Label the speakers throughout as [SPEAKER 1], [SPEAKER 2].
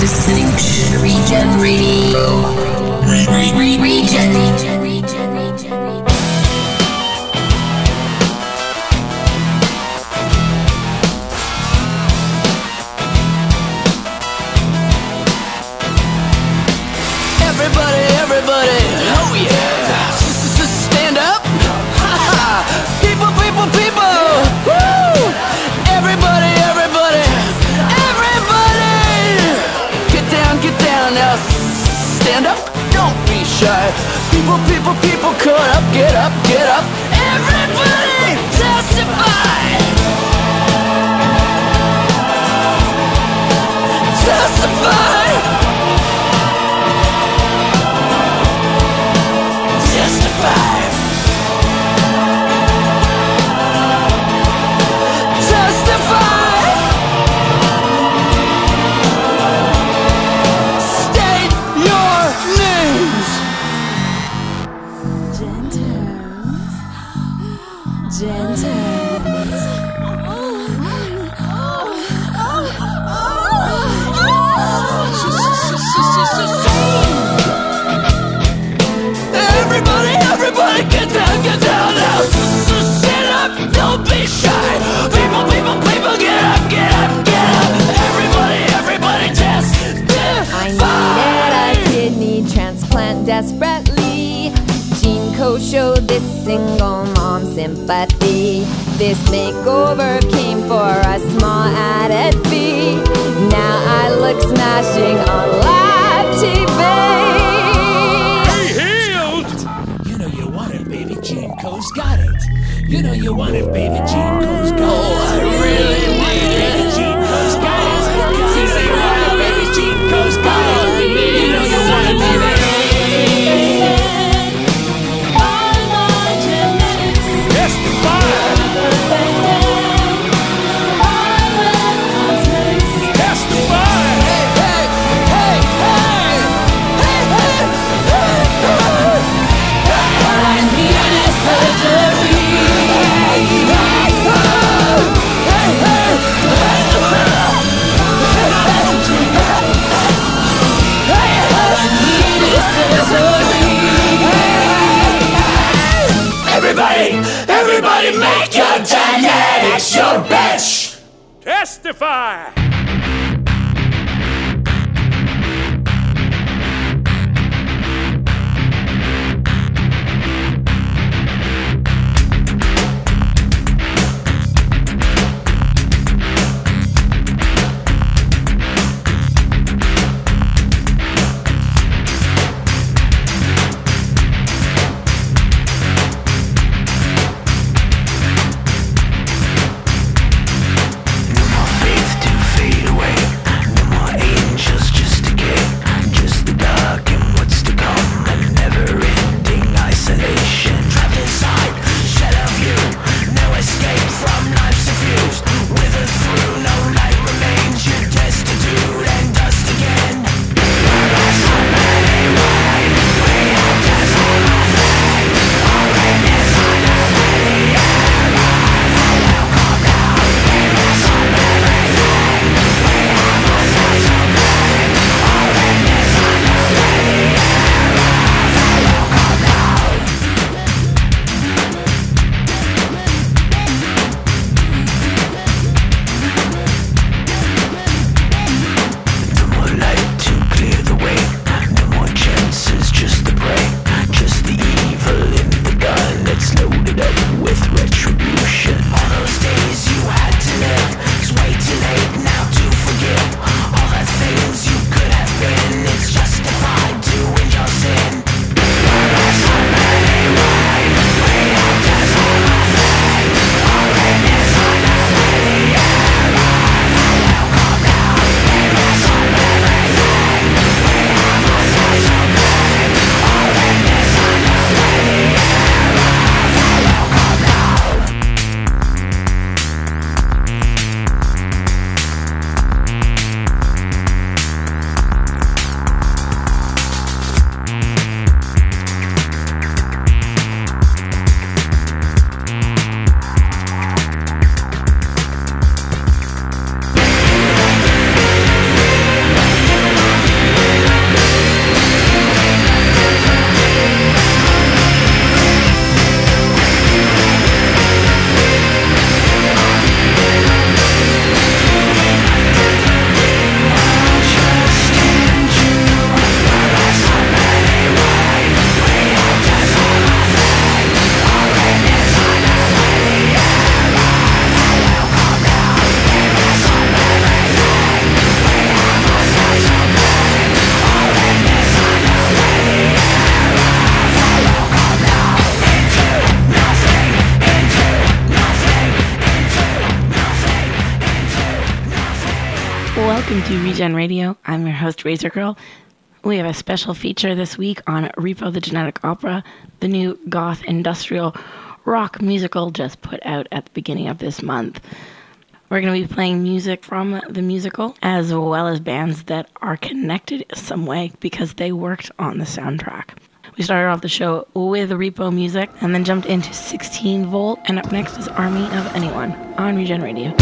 [SPEAKER 1] listening to Regen Radio. Regen.
[SPEAKER 2] Everybody, oh yeah, stand up, people, woo! Everybody, get down now, stand up, don't be shy. People, get up, everybody, testify. Everybody get down now. Stand up, don't be shy. People, get up. Everybody, testify.
[SPEAKER 3] I needed a kidney transplant desperately. GeneCo showed this single mom sympathy. This makeover came for a small added fee. Now I look smashing on live TV.
[SPEAKER 4] GeneCo's got it. You know you want it, baby. GeneCo's got it.
[SPEAKER 2] Oh, I really need it.
[SPEAKER 4] GeneCo's got it. You know you want it, baby. GeneCo's got it. You know you want it, baby.
[SPEAKER 2] Everybody make your genetics your bitch!
[SPEAKER 5] Testify!
[SPEAKER 6] Faith to faith. Welcome to Regen Radio. I'm your host, Razor Girl. We have a special feature this week on Repo the Genetic Opera, the new goth industrial rock musical just put out at the beginning of this month. We're going to be playing music from the musical, as well as bands that are connected some way because they worked on the soundtrack. We started off the show with Repo music and then jumped into 16 Volt, and up next is Army of Anyone on Regen Radio.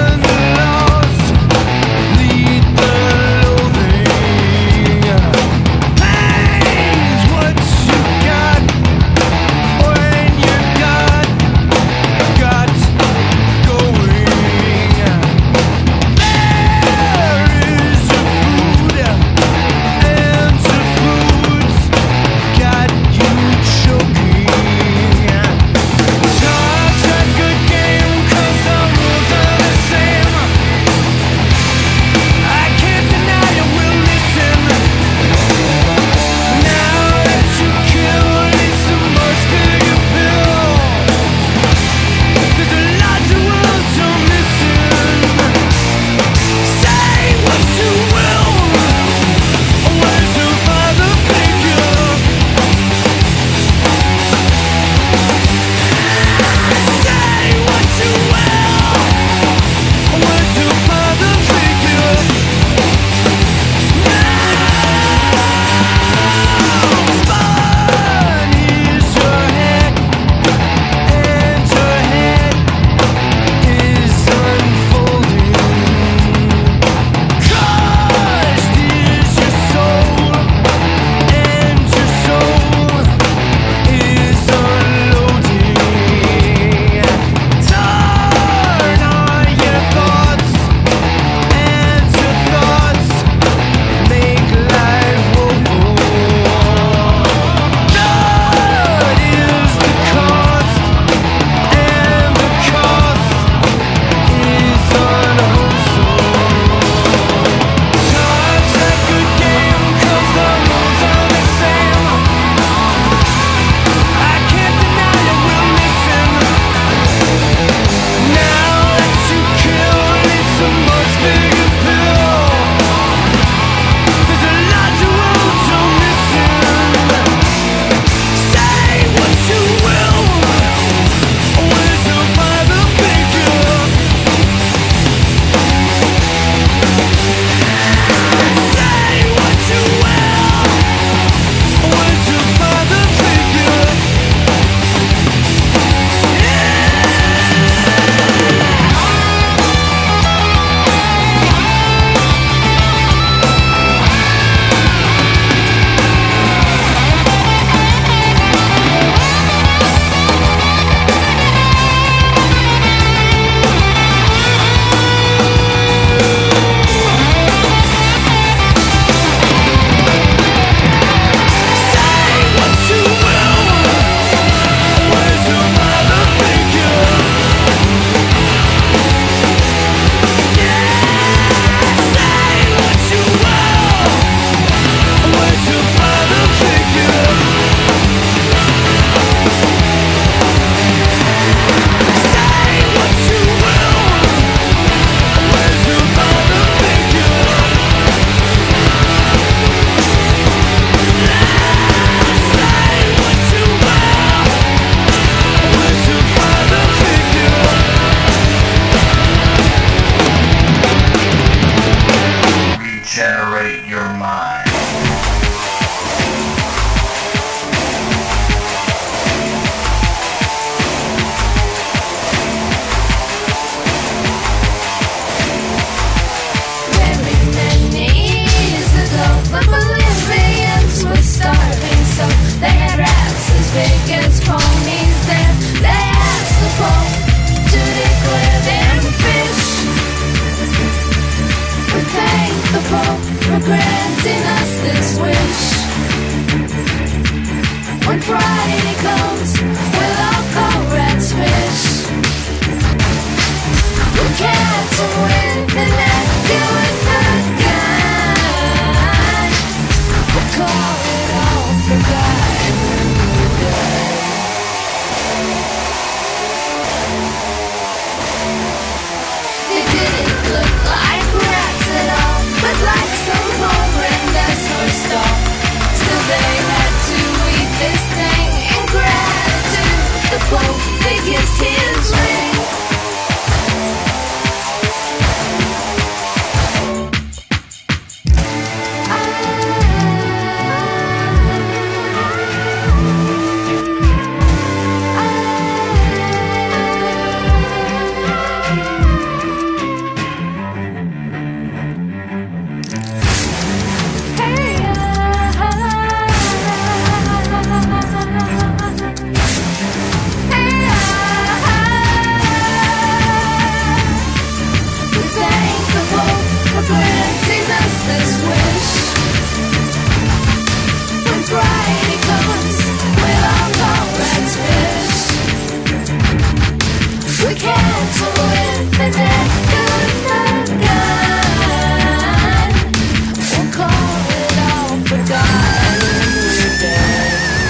[SPEAKER 2] Lead the loathing.
[SPEAKER 7] When Friday comes, we'll all go rats fish. We'll catch 'em with the net, deal with the gun. We'll call it all forgotten when we're done. They didn't look like rats at all, but like some horrendous horse dog. Still they had to eat this thing in gratitude. The Pope, they kissed his ring. Granting us this wish. When Friday comes, we'll all go rats fish. We catch 'em with the net, good the gun. We'll call it all forgotten when we're dead.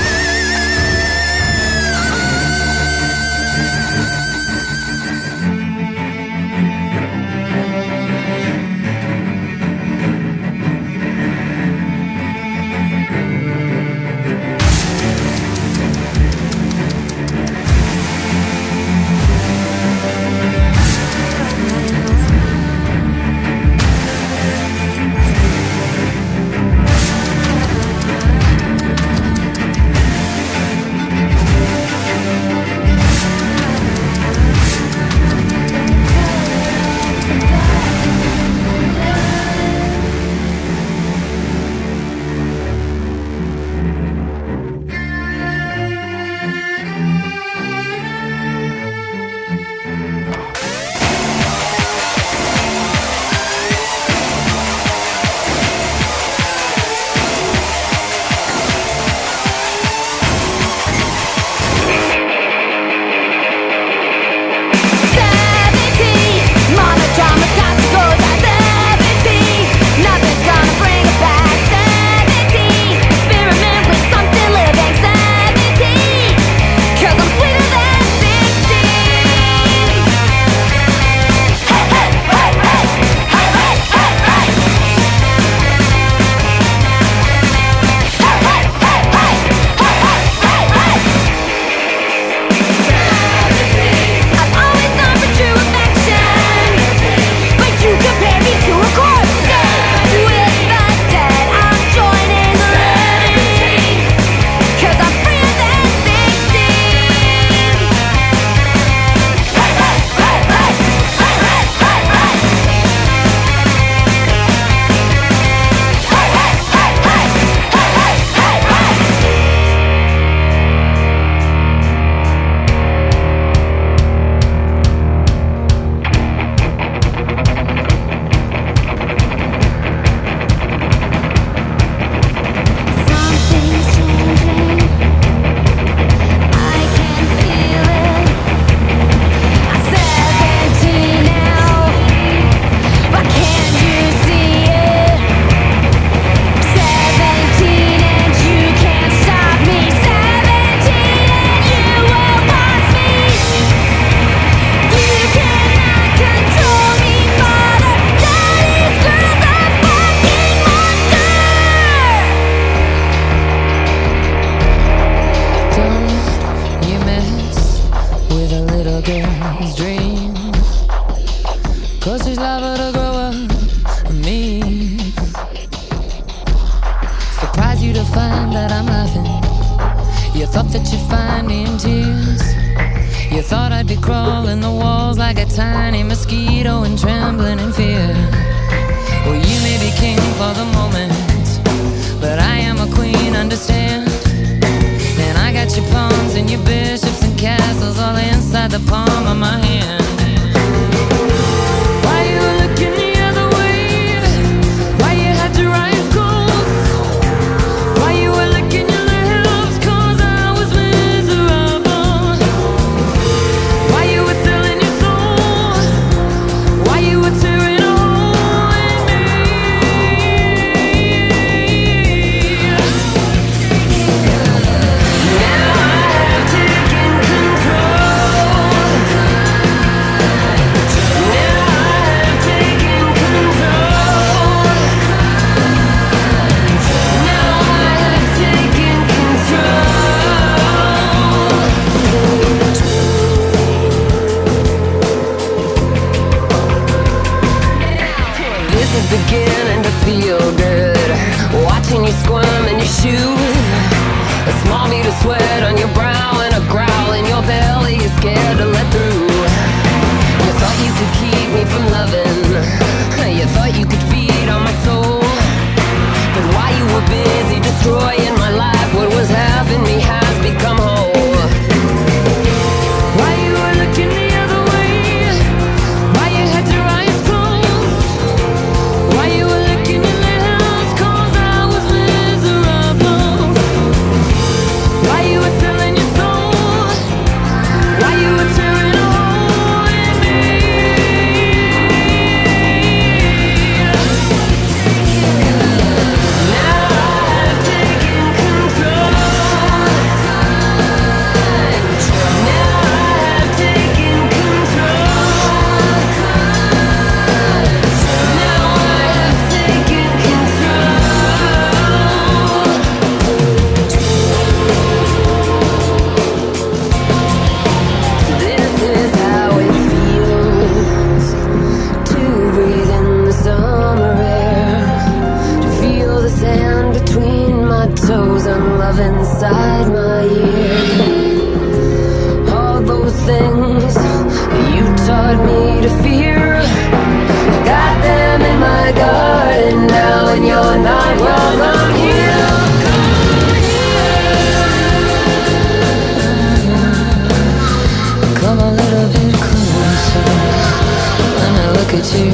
[SPEAKER 8] The palm of my hand. Why you looking the other way? Why you had to rise cold? Why you were licking your lips? 'Cause I
[SPEAKER 7] in my ear. All those things you taught me to fear, got them in my garden now, and you're not welcome here. Come a little bit closer, let me look at you.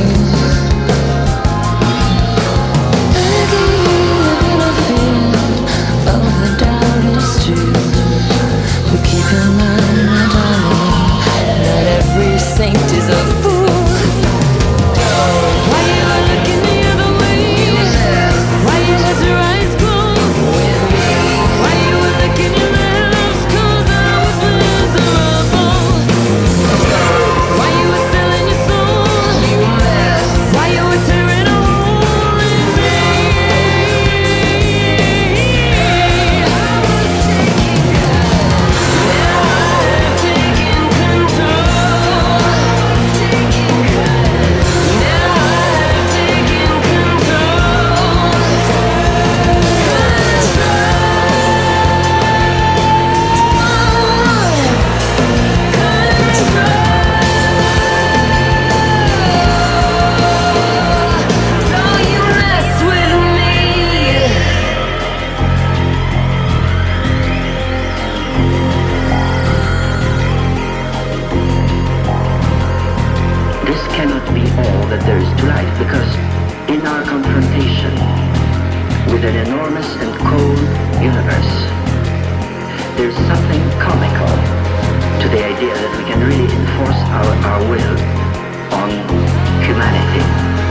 [SPEAKER 7] Look at you, the benefit of the doubt is true. But keep in mind, my darling, not every saint is a fool. Why you looking the other way? Why you let your eyes close? Why you were licking your lips? 'Cause I was miserable. Why you were selling your soul? Why you were tearing a hole in me? Now I've taken control. Now I've taken control. Don't you mess with me.
[SPEAKER 9] This cannot be all that there is to life, because in our confrontation with an enormous and cold universe, there's something comical to the idea that we can really enforce our will on humanity.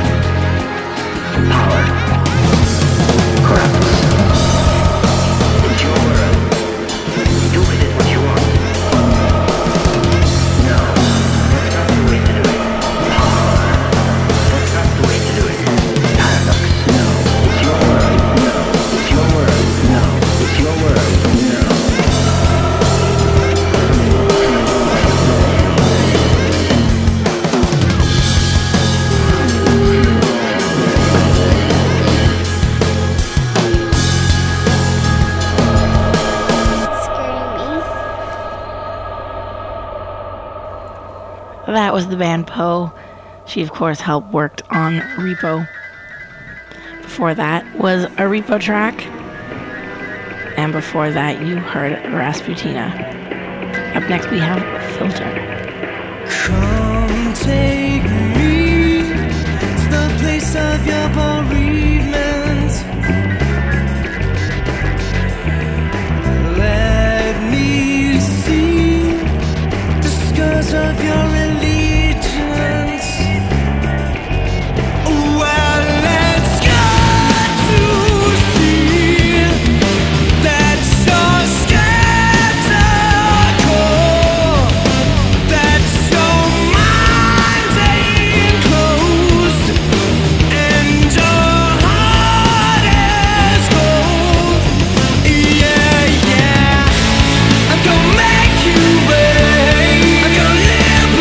[SPEAKER 9] Power corrupts. It's your world. Do with it what you want. No, that's not the way to do it. Power. That's not the way to do it. Paradox. No. It's your world. No. It's your world. No. It's your world. No.
[SPEAKER 6] That was the band Poe. She, of course, helped worked on Repo. Before that was a Repo track. And before that, you heard Rasputina. Up next, we have Filter.
[SPEAKER 2] Come take me to the place of your bereavement. Let me see the scars of your allegiance. Well, let's go to see that you're skeptical, that your mind ain't closed, and your heart is cold. Yeah, I'm gonna make you wait. I'm gonna live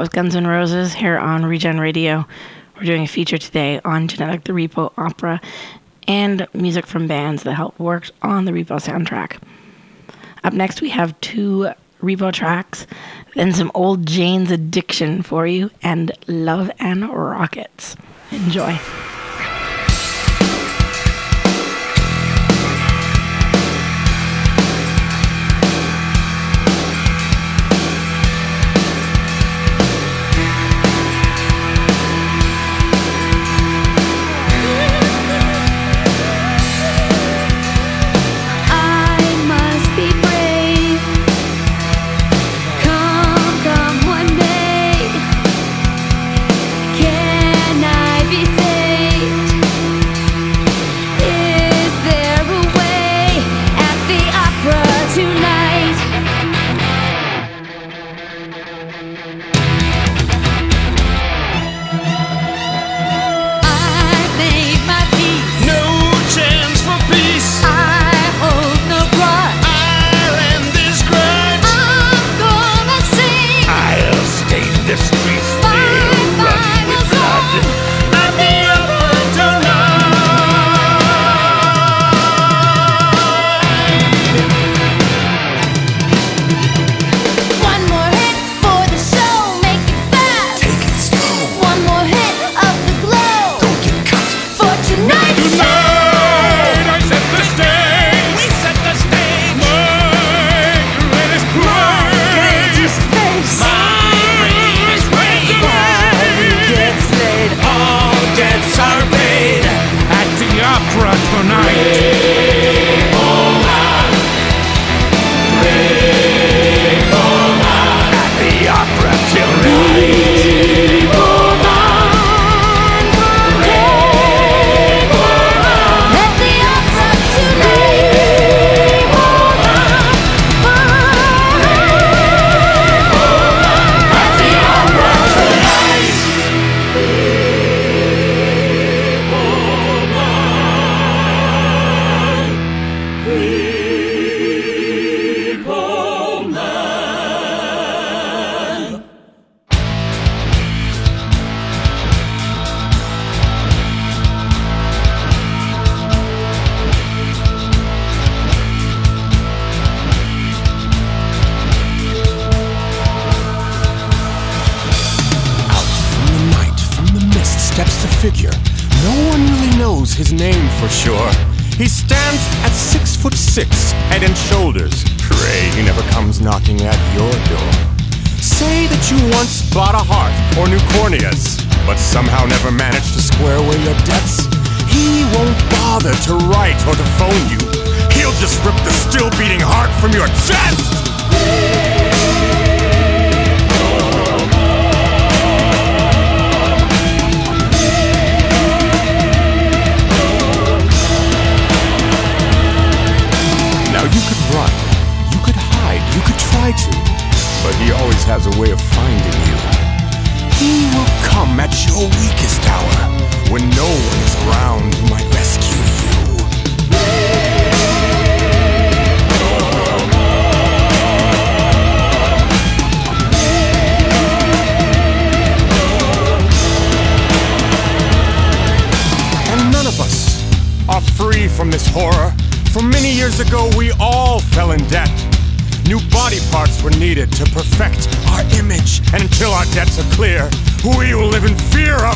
[SPEAKER 6] was Guns N' Roses here on Regen Radio. We're doing a feature today on Genetic the Repo opera and music from bands that helped work on the Repo soundtrack. Up next, we have 2 Repo tracks, then some old Jane's Addiction for you, and Love and Rockets. Enjoy.
[SPEAKER 10] figure. No one really knows his name for sure. He stands at 6'6", head and shoulders. Pray he never comes knocking at your door. Say that you once bought a heart or new corneas, but somehow never managed to square away your debts. He won't bother to write or to phone you. He'll just rip the still beating heart from your chest. Now you could run, you could hide, you could try to, but he always has a way of finding you. He will come at your weakest hour, when no one is around who might rescue you. And none of us are free from this horror. For many years ago, we all fell in debt. New body parts were needed to perfect our image. And until our debts are clear, we will live in fear of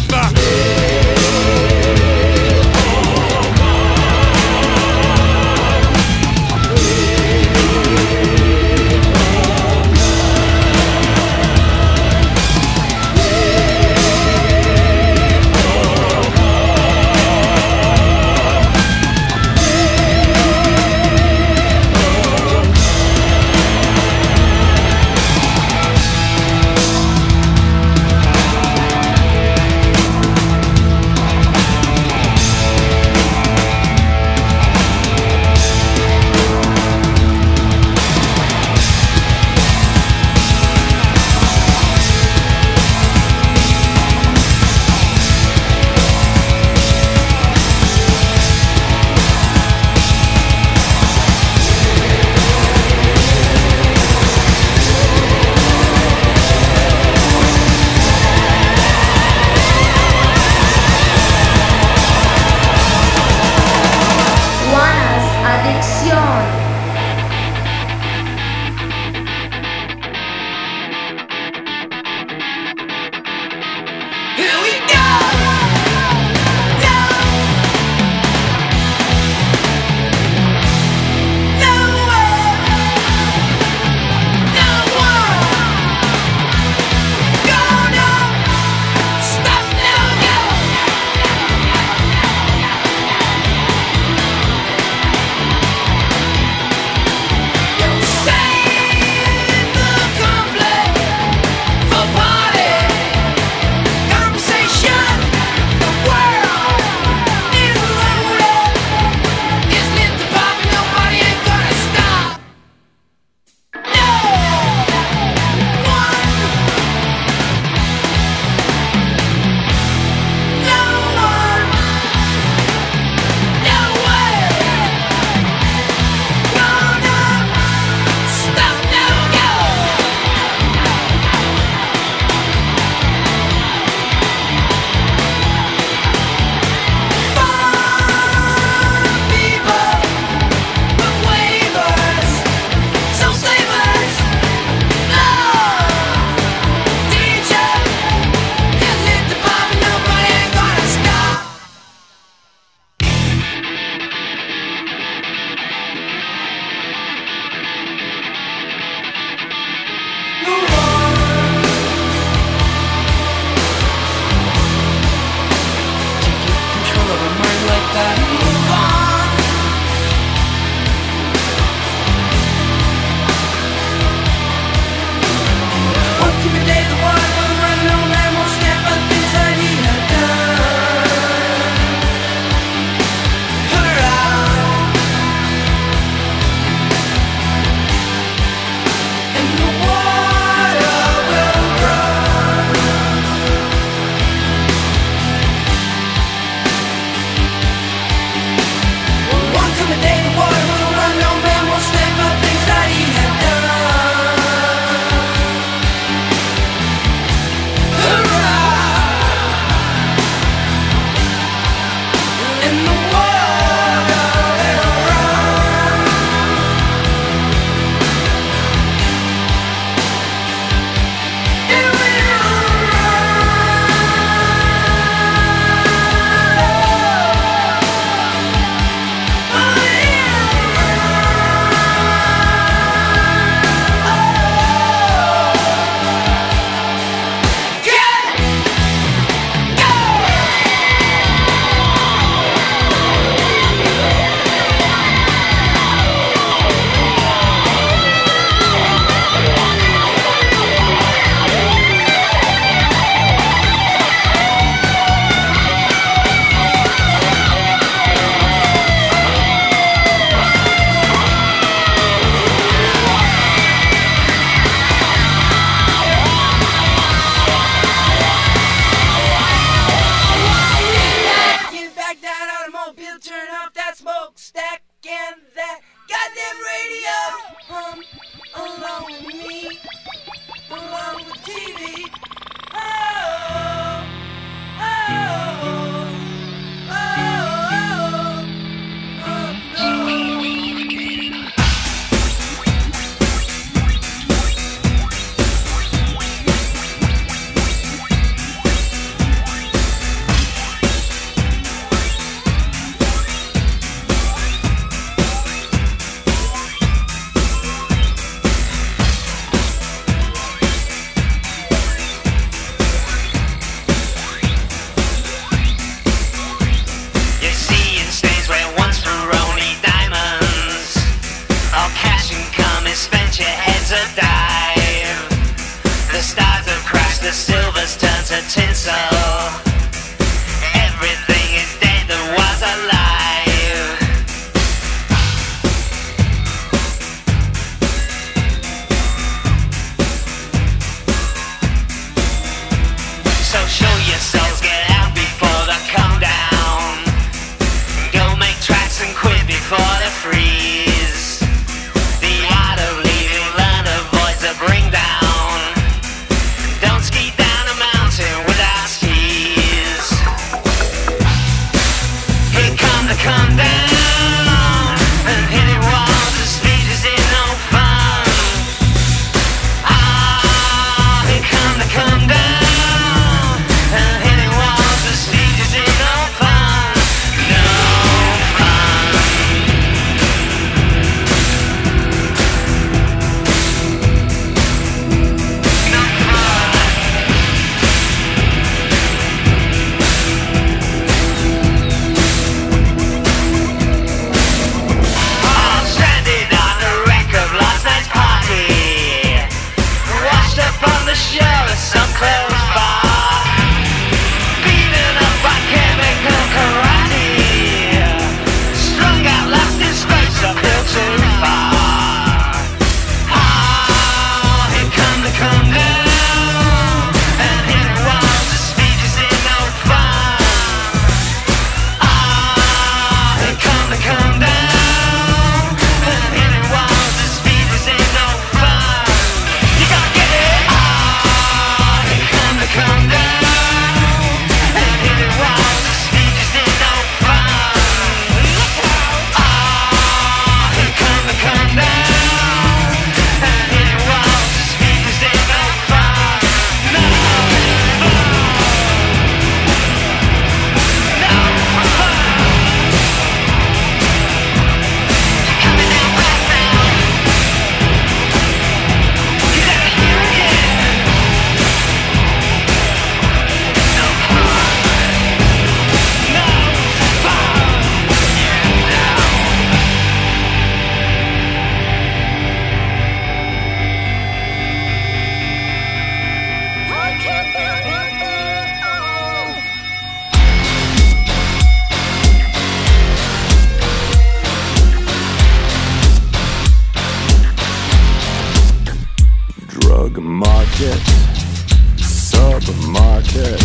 [SPEAKER 10] Drug market, submarket.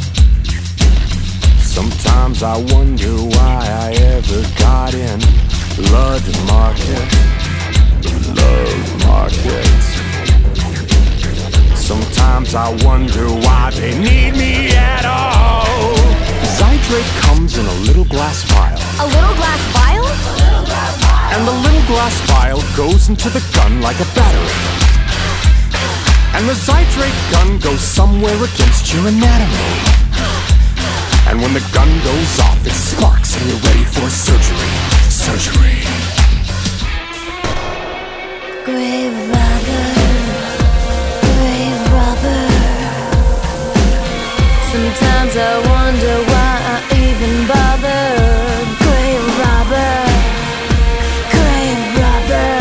[SPEAKER 10] Sometimes I wonder why I ever got in. Blood market, love market. Sometimes I wonder why they need me at all. Zydrate comes in a little glass vial.
[SPEAKER 3] A little glass vial?
[SPEAKER 10] And the little glass vial goes into the gun like a battery. And the Zydrate gun goes somewhere against your anatomy. And when the gun goes off, it sparks and you're ready for surgery. Surgery.
[SPEAKER 7] Grave robber, grave robber. Sometimes I wonder why I even bother. Grave robber, grave robber.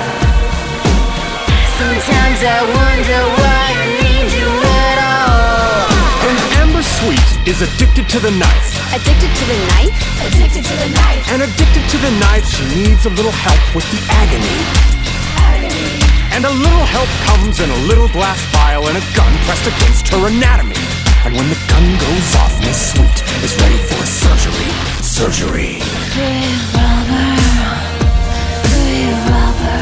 [SPEAKER 7] Sometimes I wonder why I need you at all.
[SPEAKER 10] And Amber Sweet is addicted to the knife.
[SPEAKER 3] Addicted to the knife?
[SPEAKER 7] Addicted to the knife.
[SPEAKER 10] And addicted to the knife, she needs a little help with the agony. And a little help comes in a little glass vial and a gun pressed against her anatomy. And when the gun goes off, Miss Sweet is ready for surgery. Surgery.
[SPEAKER 7] Grave robber, grave robber.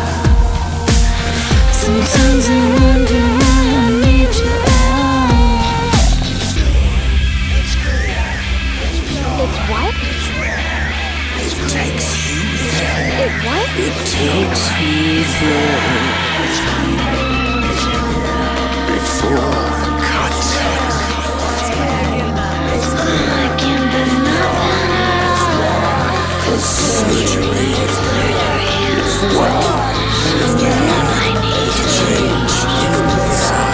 [SPEAKER 7] Sometimes I wonder why I need you at all.
[SPEAKER 3] It's what?
[SPEAKER 10] It takes you there.
[SPEAKER 3] It what?
[SPEAKER 10] It takes you there. Before cut.
[SPEAKER 7] I can't do nothing.
[SPEAKER 10] Surgery. It's what I need to change inside.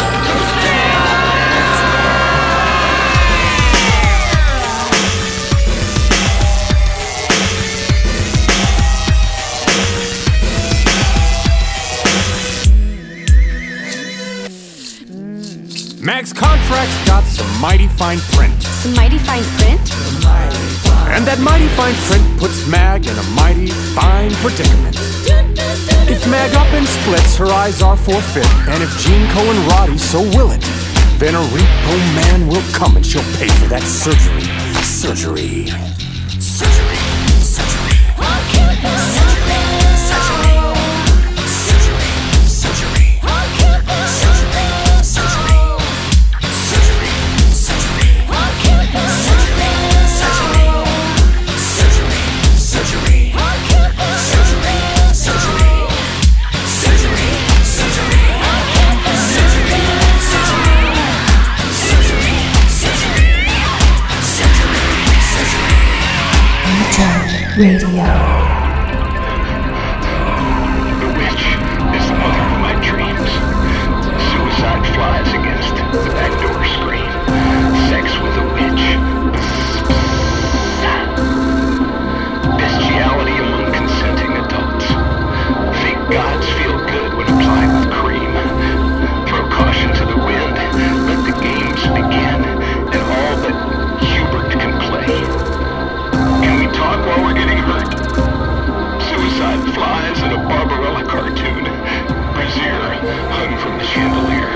[SPEAKER 10] Mag's contract's got some mighty fine print.
[SPEAKER 3] Some mighty fine print?
[SPEAKER 10] And that mighty fine print puts Mag in a mighty fine predicament. If Mag up and splits, her eyes are forfeit. And if Gene Coe and Roddy so will it, then a repo man will come and she'll pay for that surgery. Surgery. Surgery. Surgery.
[SPEAKER 7] Radio.
[SPEAKER 11] The witch is the mother of my dreams. Suicide flies against the back door screen. Sex with a witch. Bestiality among consenting adults. Fake gods feel good when applied with cream. Throw caution to the wind. Let the games begin. And all that Hubert can play. Can we talk while we're getting hurt? Suicide flies in a Barbarella cartoon. Brazier hung from the chandelier.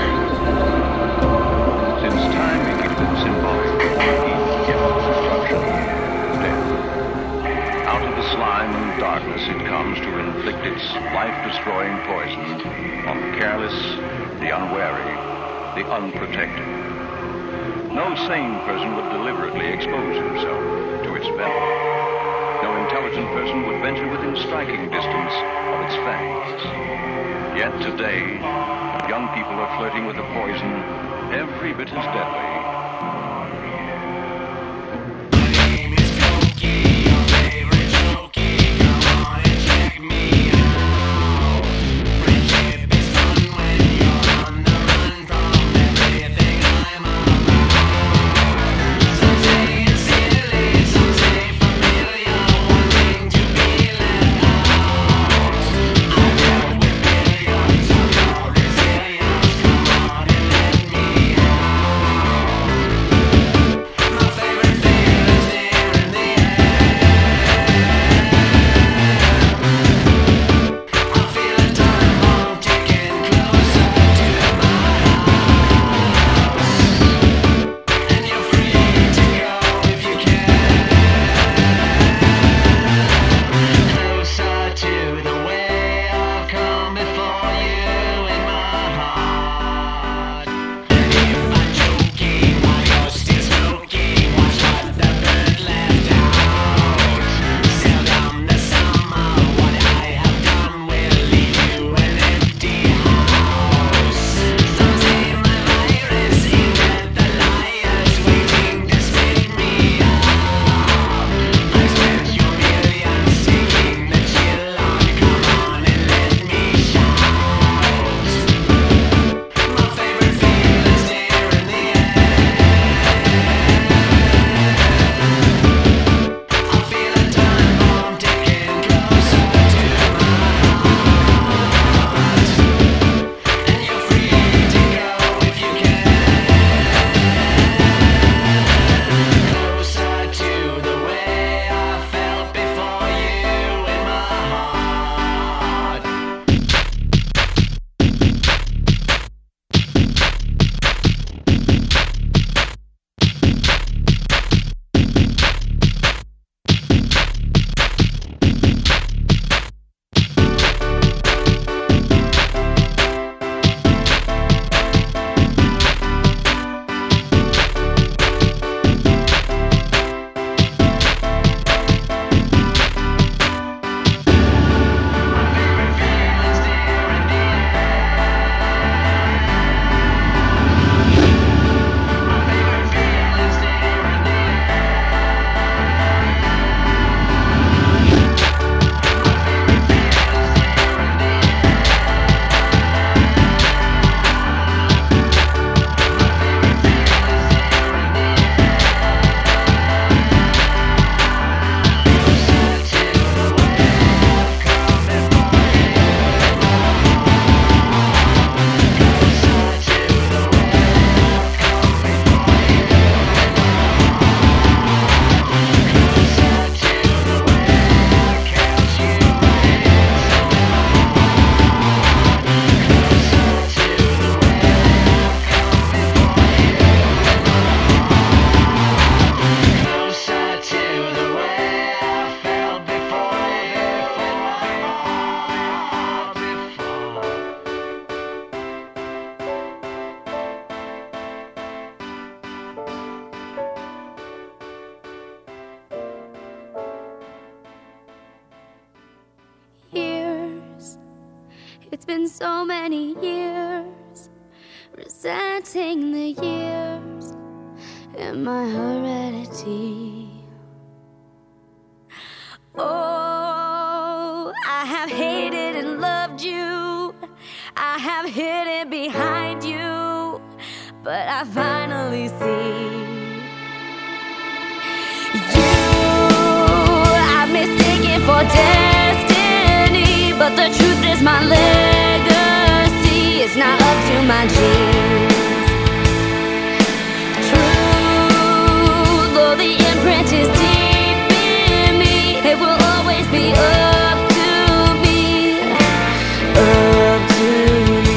[SPEAKER 11] Since time became its symbol, destruction, death. Out of the slime and darkness it comes to inflict its life-destroying poison on the careless, the unwary, the unprotected. No sane person would deliberately expose himself to its venom. No intelligent person would venture within striking distance of its fangs. Yet today, young people are flirting with a poison every bit as deadly.
[SPEAKER 7] Yeah. It's been so many years, resenting the years in my heredity. Oh, I have hated and loved you, I have hidden behind you, but I finally see you. I'm mistaken for destiny, but the truth is my legacy is not up to my genes. True, though the imprint is deep in me, it will always be up to me, up to me.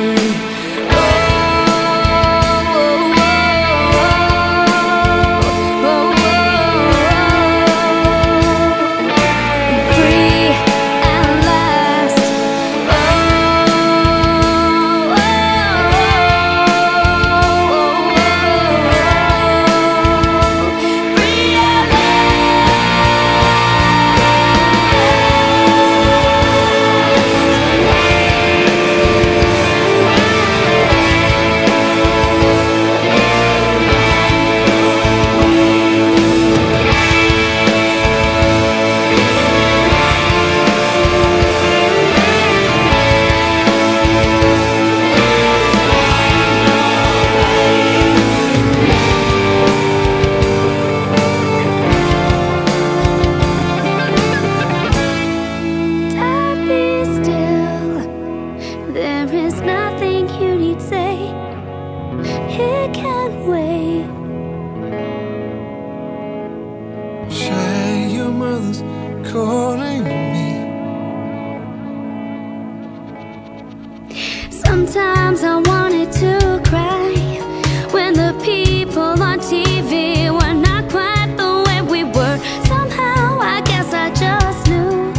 [SPEAKER 7] Sometimes I wanted to cry when the people on TV were not quite the way we were. Somehow I guess I just knew.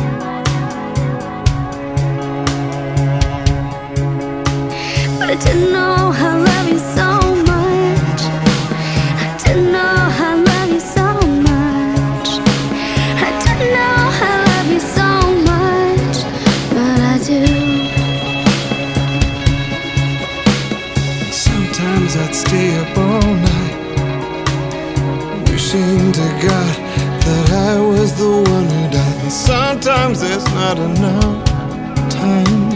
[SPEAKER 7] But I didn't know I love you so much. I didn't know I love you so much. I didn't know I love you so much, but I do.
[SPEAKER 2] Sometimes I'd stay up all night, wishing to God that I was the one who died. And sometimes there's not enough time,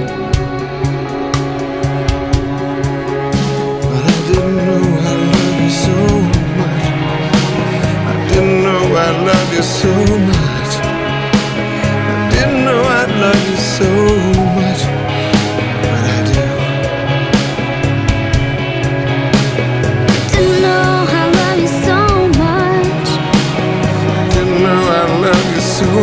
[SPEAKER 2] but I didn't know I love you so much. I didn't know I love you so much. I didn't know I love you so much, but I do. So much.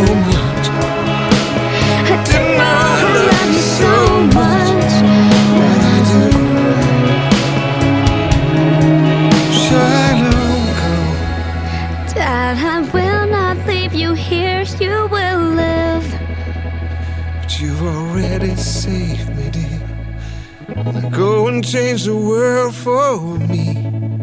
[SPEAKER 2] I didn't know I love you so much, but I do. Shiloh,
[SPEAKER 7] Dad, I will not leave you here. You will live.
[SPEAKER 2] But you've already saved me, dear. Now go and change the world for me.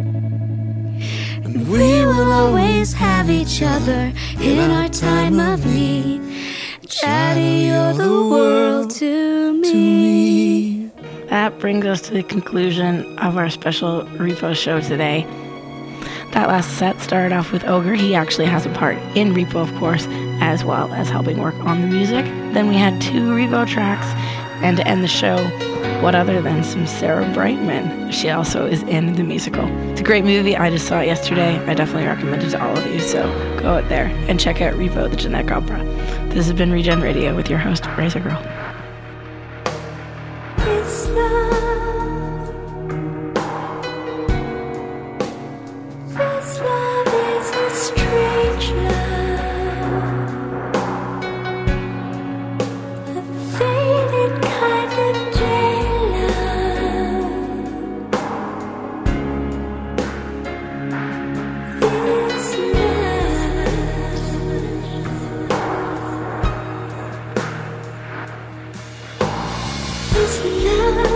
[SPEAKER 7] We will always have each other in our time of need. Daddy, you're the world to me.
[SPEAKER 6] That brings us to the conclusion of our special Repo show today. That last set started off with Ogre. He actually has a part in Repo, of course, as well as helping work on the music. Then we had 2 Repo tracks, and to end the show, what other than some Sarah Brightman? She also is in the musical. It's a great movie. I just saw it yesterday. I definitely recommend it to all of you, so go out there and check out Repo, the Genetic Opera. This has been Regen Radio with your host, Razor Girl.
[SPEAKER 7] It's love. This love is a strange love, a faded kind of day love. This love,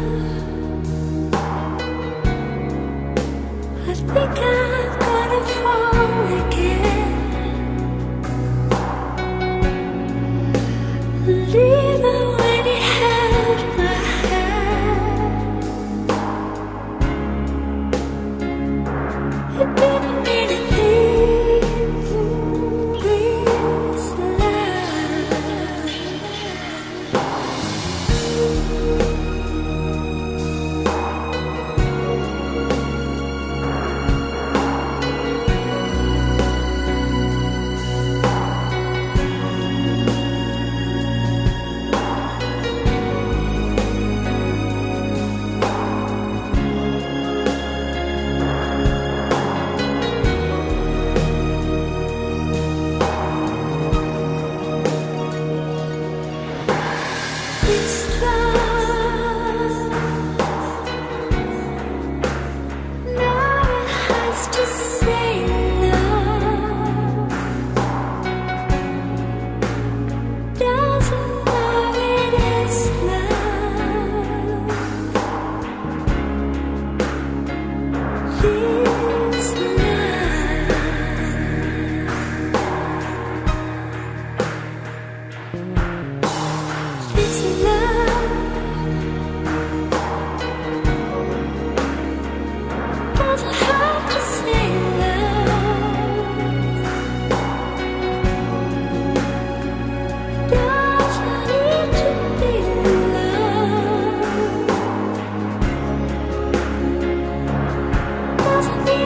[SPEAKER 7] I think I'm gonna fall again. Leave it when you have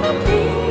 [SPEAKER 7] wanna be